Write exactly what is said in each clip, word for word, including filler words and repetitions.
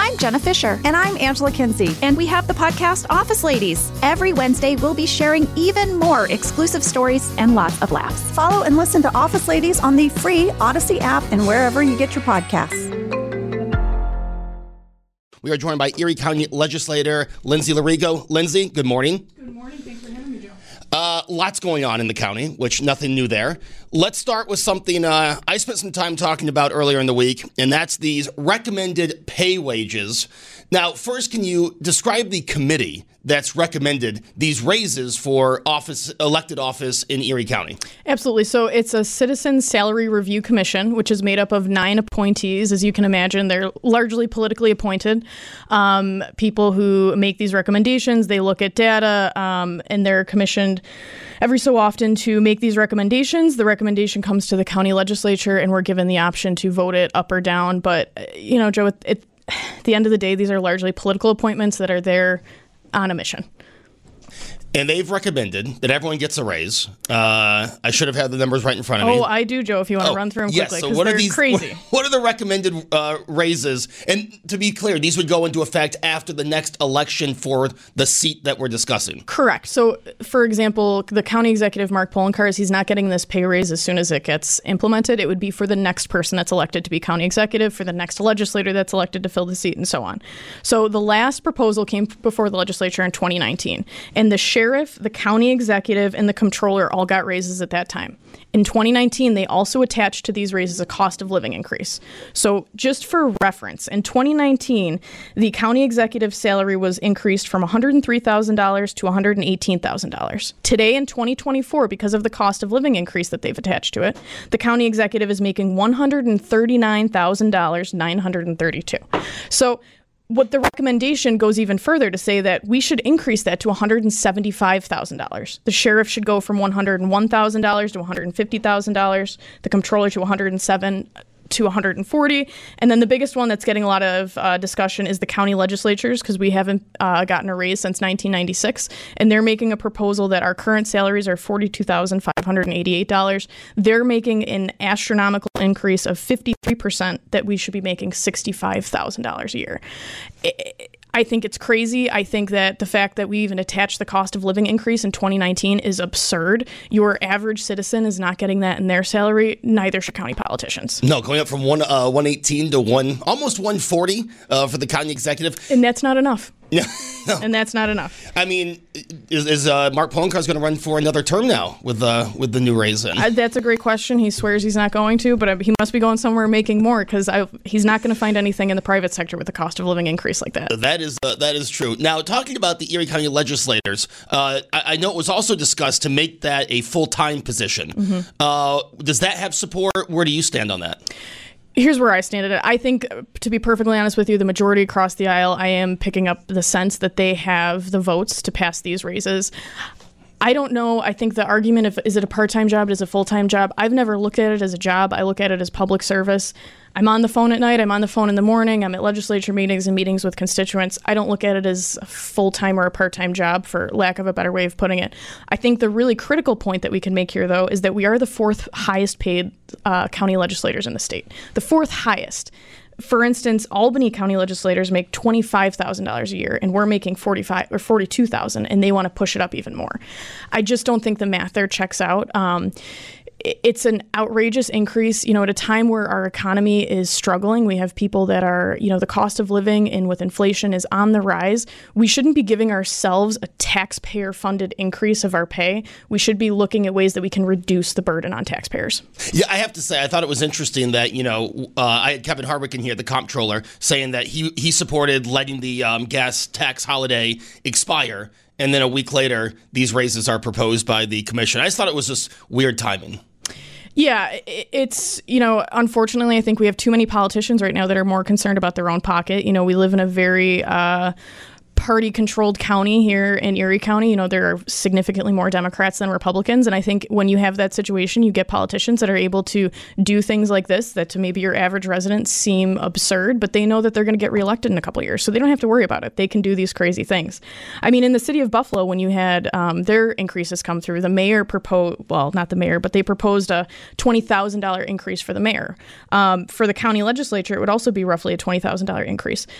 I'm Jenna Fisher. And I'm Angela Kinsey. And we have the podcast Office Ladies. Every Wednesday, we'll be sharing even more exclusive stories and lots of laughs. Follow and listen to Office Ladies on the free Odyssey app and wherever you get your podcasts. We are joined by Erie County Legislator Lindsay Larigo. Lindsay, good morning. Good morning. Thanks for having me, Joe. Uh, lots going on in the county, which nothing new there. Let's start with something uh, I spent some time talking about earlier in the week, and that's these recommended pay wages. Now, first, can you describe the committee that's recommended these raises for office, elected office in Erie County? Absolutely. So it's a Citizen Salary Review Commission, which is made up of nine appointees. As you can imagine, they're largely politically appointed um, people who make these recommendations. They look at data, um, and they're commissioned every so often to make these recommendations. The recommendation comes to the county legislature, and we're given the option to vote it up or down. But, you know, Joe, it, it, at the end of the day, these are largely political appointments that are there on a mission. And they've recommended that everyone gets a raise. Uh, I should have had the numbers right in front of me. Oh, I do, Joe, if you want to oh, run through them yes, quickly, so because what they're are these, crazy. What, what are the recommended uh, raises? And to be clear, these would go into effect after the next election for the seat that we're discussing. Correct. So, for example, the county executive, Mark Poloncarz, he's not getting this pay raise as soon as it gets implemented. It would be for the next person that's elected to be county executive, for the next legislator that's elected to fill the seat, and so on. So the last proposal came before the legislature in twenty nineteen, and the sheriff, the county executive, and the comptroller all got raises at that time. In twenty nineteen, they also attached to these raises a cost of living increase. So just for reference, in twenty nineteen, the county executive salary was increased from one hundred three thousand dollars to one hundred eighteen thousand dollars. Today in twenty twenty-four, because of the cost of living increase that they've attached to it, the county executive is making one hundred thirty-nine thousand nine hundred thirty-two dollars. So what the recommendation goes even further to say that we should increase that to one hundred seventy-five thousand dollars. The sheriff should go from one hundred one thousand dollars to one hundred fifty thousand dollars, the comptroller to one hundred seven thousand dollars to one hundred forty, and then the biggest one that's getting a lot of uh, discussion is the county legislatures, because we haven't uh, gotten a raise since nineteen ninety-six, and they're making a proposal that our current salaries are forty-two thousand five hundred eighty-eight dollars. They're making an astronomical increase of fifty-three percent, that we should be making sixty-five thousand dollars a year. It, I think it's crazy. I think that the fact that we even attached the cost of living increase in twenty nineteen is absurd. Your average citizen is not getting that in their salary. Neither should county politicians. No, going up from one uh, one eighteen to one almost one forty uh, for the county executive, and that's not enough. Yeah, no. And that's not enough. I mean, is, is uh, Mark Poloncarz going to run for another term now with uh, with the new raise in? Uh, that's a great question. He swears he's not going to, but uh, he must be going somewhere making more, because he's not going to find anything in the private sector with the cost of living increase like that. That is uh, that is true. Now, talking about the Erie County legislators, uh, I, I know it was also discussed to make that a full-time position. Mm-hmm. Uh, does that have support? Where do you stand on that? Here's where I stand at it. I think, to be perfectly honest with you, the majority across the aisle, I am picking up the sense that they have the votes to pass these raises. I don't know. I think the argument of, is it a part-time job, is it a full-time job? I've never looked at it as a job. I look at it as public service. I'm on the phone at night. I'm on the phone in the morning. I'm at legislature meetings and meetings with constituents. I don't look at it as a full-time or a part-time job, for lack of a better way of putting it. I think the really critical point that we can make here, though, is that we are the fourth highest paid uh, county legislators in the state. The fourth highest. For instance, Albany County legislators make twenty-five thousand dollars a year, and we're making forty-five or forty-two thousand dollars, and they want to push it up even more. I just don't think the math there checks out. Um, It's an outrageous increase, you know, at a time where our economy is struggling. We have people that are, you know, the cost of living and with inflation is on the rise. We shouldn't be giving ourselves a taxpayer-funded increase of our pay. We should be looking at ways that we can reduce the burden on taxpayers. Yeah, I have to say, I thought it was interesting that, you know, uh, I had Kevin Harvick in here, the comptroller, saying that he, he supported letting the um, gas tax holiday expire. And then a week later, these raises are proposed by the commission. I just thought it was just weird timing. Yeah, it's, you know, unfortunately, I think we have too many politicians right now that are more concerned about their own pocket. You know, we live in a very uh, party-controlled county here in Erie County. You know, there are significantly more Democrats than Republicans. And I think when you have that situation, you get politicians that are able to do things like this that to maybe your average resident seem absurd, but they know that they're going to get reelected in a couple of years. So they don't have to worry about it. They can do these crazy things. I mean, in the city of Buffalo, when you had um, their increases come through, the mayor proposed, well, not the mayor, but they proposed a twenty thousand dollars increase for the mayor. Um, for the county legislature, it would also be roughly a twenty thousand dollars increase.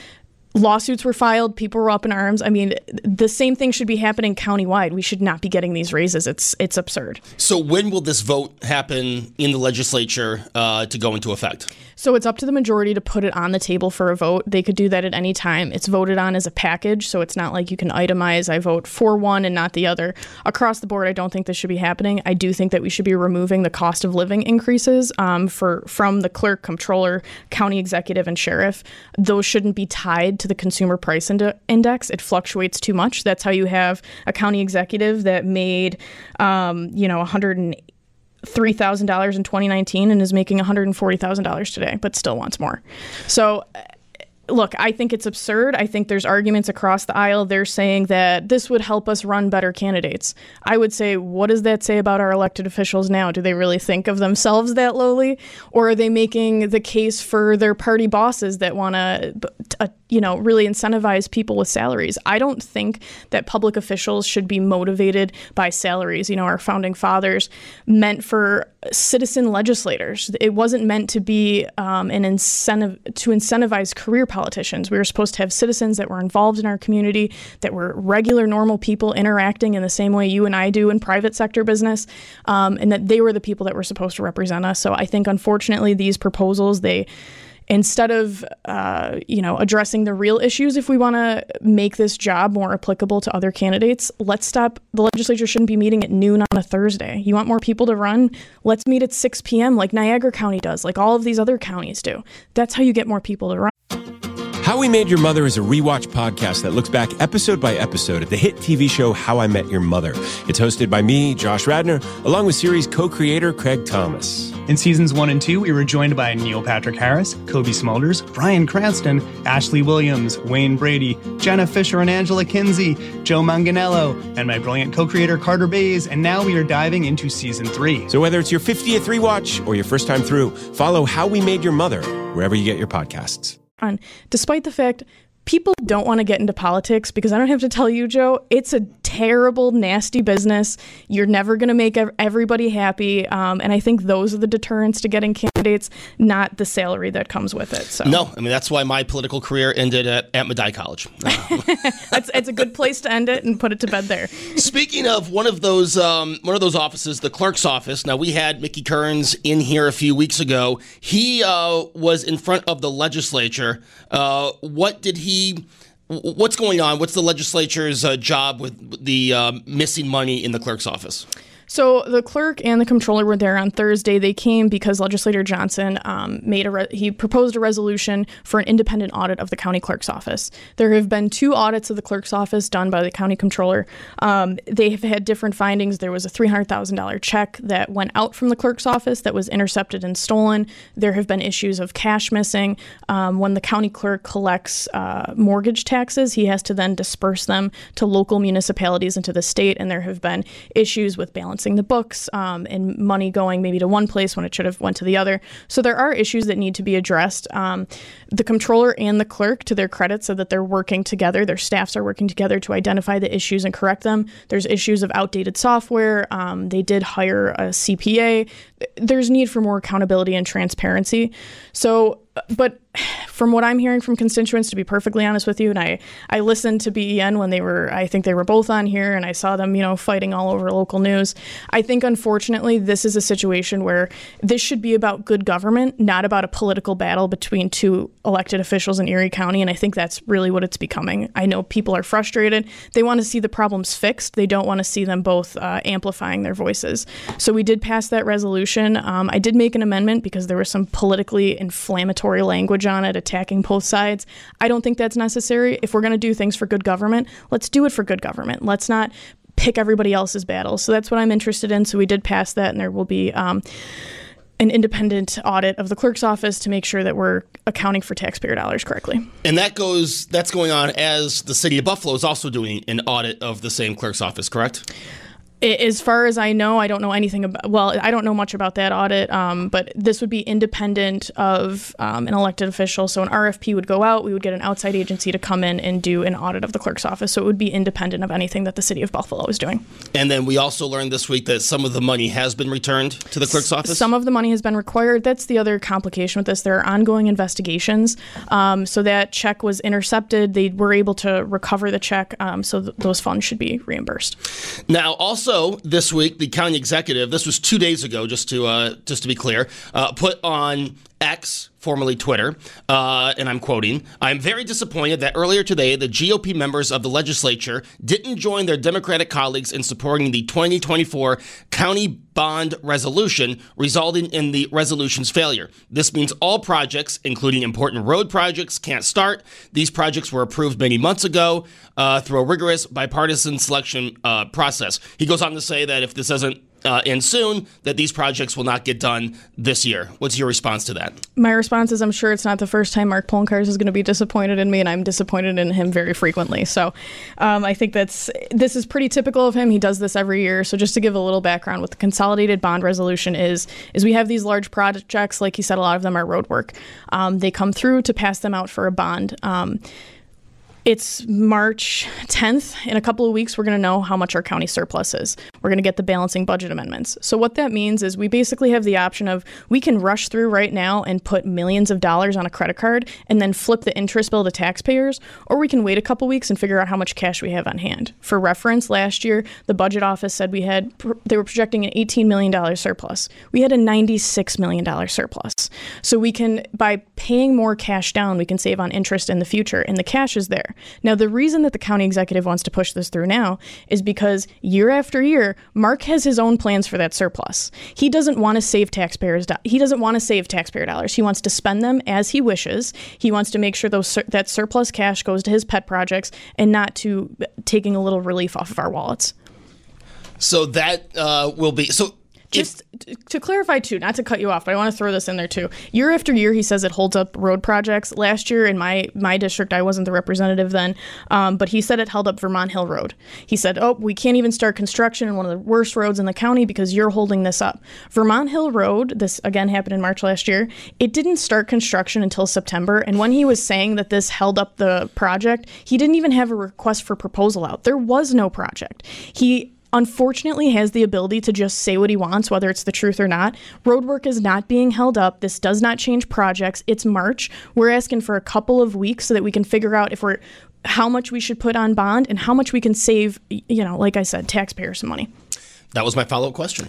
lawsuits were filed. People were up in arms. I mean, the same thing should be happening countywide. We should not be getting these raises. It's it's absurd. So when will this vote happen in the legislature uh, to go into effect? So it's up to the majority to put it on the table for a vote. They could do that at any time. It's voted on as a package, so it's not like you can itemize, I vote for one and not the other. Across the board, I don't think this should be happening. I do think that we should be removing the cost of living increases um, for from the clerk, comptroller, county executive, and sheriff. Those shouldn't be tied to the consumer price ind- index. It fluctuates too much. That's how you have a county executive that made, um, you know, one hundred three thousand dollars in twenty nineteen and is making one hundred forty thousand dollars today, but still wants more. So, look, I think it's absurd. I think there's arguments across the aisle. They're saying that this would help us run better candidates. I would say, what does that say about our elected officials now? Do they really think of themselves that lowly? Or are they making the case for their party bosses that want to, uh, you know, really incentivize people with salaries? I don't think that public officials should be motivated by salaries. You know, our founding fathers meant for citizen legislators. It wasn't meant to be um, an incentive to incentivize career politicians. We were supposed to have citizens that were involved in our community, that were regular, normal people interacting in the same way you and I do in private sector business, um, and that they were the people that were supposed to represent us. So I think, unfortunately, these proposals, they instead of, uh, you know, addressing the real issues, if we want to make this job more applicable to other candidates, let's stop. The legislature shouldn't be meeting at noon on a Thursday. You want more people to run? Let's meet at six p.m. like Niagara County does, like all of these other counties do. That's how you get more people to run. How We Made Your Mother is a rewatch podcast that looks back episode by episode at the hit T V show How I Met Your Mother. It's hosted by me, Josh Radnor, along with series co-creator Craig Thomas. In seasons one and two, we were joined by Neil Patrick Harris, Kobe Smulders, Bryan Cranston, Ashley Williams, Wayne Brady, Jenna Fisher and Angela Kinsey, Joe Manganiello, and my brilliant co-creator Carter Bays, and now we are diving into season three. So whether it's your fiftieth rewatch or your first time through, follow How We Made Your Mother wherever you get your podcasts. On, despite the fact people don't want to get into politics, because I don't have to tell you, Joe, it's a terrible, nasty business. You're never going to make everybody happy. Um, and I think those are the deterrents to getting candidates, not the salary that comes with it. So no, I mean, that's why my political career ended at, at Medaille College. That's it's a good place to end it and put it to bed there. Speaking of one of those um, one of those offices, the clerk's office. Now, we had Mickey Kearns in here a few weeks ago. He uh, was in front of the legislature. Uh, what did he... What's going on? What's the legislature's uh, job with the uh, missing money in the clerk's office? So the clerk and the comptroller were there on Thursday. They came because Legislator Johnson um, made a re- he proposed a resolution for an independent audit of the county clerk's office. There have been two audits of the clerk's office done by the county comptroller. Um, they have had different findings. There was a three hundred thousand dollars check that went out from the clerk's office that was intercepted and stolen. There have been issues of cash missing. Um, when the county clerk collects uh, mortgage taxes, he has to then disperse them to local municipalities and to the state, and there have been issues with balance the books um, and money going maybe to one place when it should have went to the other. So there are issues that need to be addressed. Um, the comptroller and the clerk, to their credit, said that they're working together. Their staffs are working together to identify the issues and correct them. There's issues of outdated software. Um, they did hire a C P A. There's need for more accountability and transparency. So, but from what I'm hearing from constituents, to be perfectly honest with you, and I, I listened to B E N when they were, I think they were both on here, and I saw them, you know, fighting all over local news. I think, unfortunately, this is a situation where this should be about good government, not about a political battle between two elected officials in Erie County, and I think that's really what it's becoming. I know people are frustrated. They want to see the problems fixed. They don't want to see them both uh, amplifying their voices. So we did pass that resolution. Um, I did make an amendment because there was some politically inflammatory language on it, attacking both sides. I don't think that's necessary. If we're going to do things for good government, let's do it for good government. Let's not pick everybody else's battles. So that's what I'm interested in. So we did pass that, and there will be um, an independent audit of the clerk's office to make sure that we're accounting for taxpayer dollars correctly. And that goes that's going on as the city of Buffalo is also doing an audit of the same clerk's office, correct? As far as I know, I don't know anything about, well, I don't know much about that audit, um, but this would be independent of um, an elected official. So an R F P would go out, we would get an outside agency to come in and do an audit of the clerk's office. So it would be independent of anything that the city of Buffalo is doing. And then we also learned this week that some of the money has been returned to the clerk's office? Some of the money has been required. That's the other complication with this. There are ongoing investigations. Um, so that check was intercepted. They were able to recover the check. Um, so th- those funds should be reimbursed. Now, also, Also, this week, the county executive, this was two days ago, just to uh, just to be clear, uh, put on X, formerly Twitter, uh, and I'm quoting, "I'm very disappointed that earlier today, the G O P members of the legislature didn't join their Democratic colleagues in supporting the twenty twenty-four county bond resolution, resulting in the resolution's failure. This means all projects, including important road projects, can't start. These projects were approved many months ago uh, through a rigorous bipartisan selection uh, process." He goes on to say that if this doesn't Uh, and soon, that these projects will not get done this year. What's your response to that? My response is I'm sure it's not the first time Mark Poloncarz is going to be disappointed in me, and I'm disappointed in him very frequently. So um, I think that's this is pretty typical of him. He does this every year. So just to give a little background, what the consolidated bond resolution is, is we have these large projects. Like he said, a lot of them are road work. Um, they come through to pass them out for a bond. Um, It's March tenth. In a couple of weeks, we're going to know how much our county surplus is. We're going to get the balancing budget amendments. So what that means is we basically have the option of we can rush through right now and put millions of dollars on a credit card and then flip the interest bill to taxpayers, or we can wait a couple weeks and figure out how much cash we have on hand. For reference, last year, the budget office said we had, they were projecting an eighteen million dollars surplus. We had a ninety-six million dollars surplus. So we can, by paying more cash down, we can save on interest in the future, and the cash is there. Now, the reason that the county executive wants to push this through now is because year after year, Mark has his own plans for that surplus. He doesn't want to save taxpayers. Do- he doesn't want to save taxpayer dollars. He wants to spend them as he wishes. He wants to make sure those sur- that surplus cash goes to his pet projects and not to taking a little relief off of our wallets. So that uh, will be so. Just if, to clarify, too, not to cut you off, but I want to throw this in there, too. Year after year, he says it holds up road projects. Last year in my my district, I wasn't the representative then, um, but he said it held up Vermont Hill Road. He said, oh, we can't even start construction in one of the worst roads in the county because you're holding this up. Vermont Hill Road, this again happened in March last year, it didn't start construction until September. And when he was saying that this held up the project, he didn't even have a request for proposal out. There was no project. He unfortunately has the ability to just say what he wants, whether it's the truth or not. Road work is not being held up. This does not change projects. It's March. We're asking for a couple of weeks so that we can figure out if we're how much we should put on bond and how much we can save, you know, like I said, taxpayers some money. That was my follow-up question.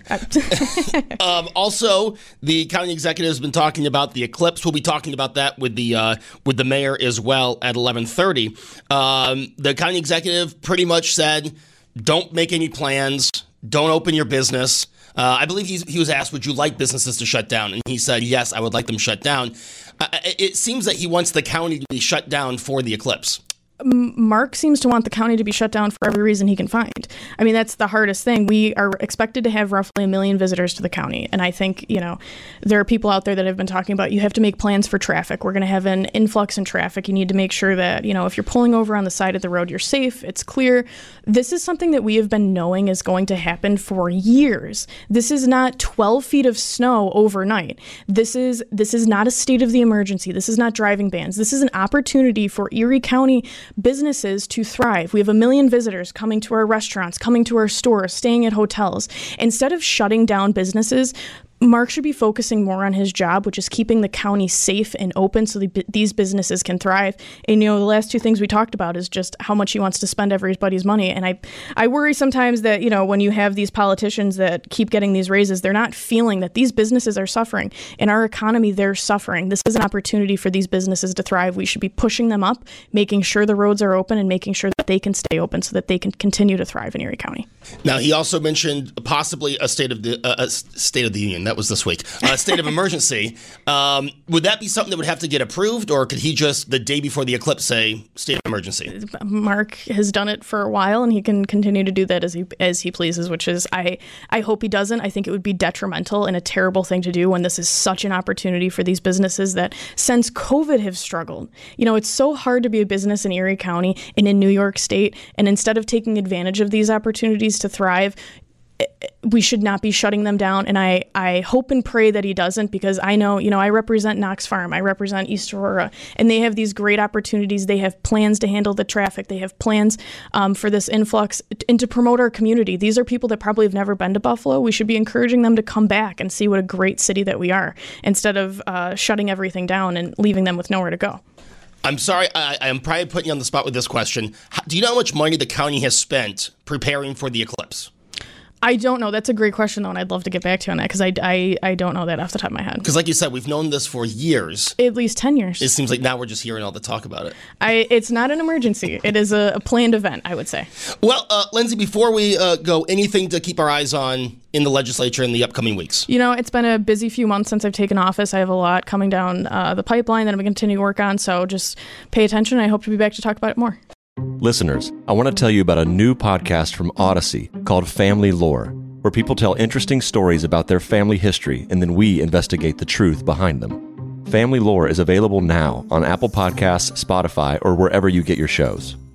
um, also, the county executive has been talking about the eclipse. We'll be talking about that with the uh, with the mayor as well at eleven thirty. Um, the county executive pretty much said, don't make any plans. Don't open your business. Uh, I believe he's, he was asked, would you like businesses to shut down? And he said, yes, I would like them shut down. Uh, it seems that he wants the county to be shut down for the eclipse. Mark seems to want the county to be shut down for every reason he can find. I mean, that's the hardest thing. We are expected to have roughly a million visitors to the county. And I think, you know, there are people out there that have been talking about you have to make plans for traffic. We're going to have an influx in traffic. You need to make sure that, you know, if you're pulling over on the side of the road, you're safe. It's clear. This is something that we have been knowing is going to happen for years. This is not twelve feet of snow overnight. This is this is not a state of the emergency. This is not driving bans. This is an opportunity for Erie County businesses to thrive. We have a million visitors coming to our restaurants, coming to our stores, staying at hotels. Instead of shutting down businesses, Mark should be focusing more on his job, which is keeping the county safe and open so the, these businesses can thrive. And, you know, the last two things we talked about is just how much he wants to spend everybody's money. And I, I worry sometimes that, you know, when you have these politicians that keep getting these raises, they're not feeling that these businesses are suffering. In our economy, they're suffering. This is an opportunity for these businesses to thrive. We should be pushing them up, making sure the roads are open and making sure that they can stay open so that they can continue to thrive in Erie County. Now, he also mentioned possibly a state of the uh, a state of the union. That was this week. A uh, state of emergency. Um, would that be something that would have to get approved, or could he just the day before the eclipse say state of emergency? Mark has done it for a while, and he can continue to do that as he as he pleases. Which is, I I hope he doesn't. I think it would be detrimental and a terrible thing to do when this is such an opportunity for these businesses that since COVID have struggled. You know, it's so hard to be a business in Erie County and in New York State, and instead of taking advantage of these opportunities to thrive, we should not be shutting them down. And I, I hope and pray that he doesn't, because I know, you know, I represent Knox Farm, I represent East Aurora, and they have these great opportunities. They have plans to handle the traffic. They have plans um, for this influx and to promote our community. These are people that probably have never been to Buffalo. We should be encouraging them to come back and see what a great city that we are, instead of uh, shutting everything down and leaving them with nowhere to go. I'm sorry, I, I'm probably putting you on the spot with this question. How, do you know how much money the county has spent preparing for the eclipse? I don't know. That's a great question, though, and I'd love to get back to you on that, because I, I, I don't know that off the top of my head. Because like you said, we've known this for years. At least ten years. It seems like now we're just hearing all the talk about it. I, it's not an emergency. It is a, a planned event, I would say. Well, uh, Lindsay, before we uh, go, anything to keep our eyes on in the legislature in the upcoming weeks? You know, it's been a busy few months since I've taken office. I have a lot coming down uh, the pipeline that I'm going to continue to work on, so just pay attention. I hope to be back to talk about it more. Listeners, I want to tell you about a new podcast from Odyssey called Family Lore, where people tell interesting stories about their family history, and then we investigate the truth behind them. Family Lore is available now on Apple Podcasts, Spotify, or wherever you get your shows.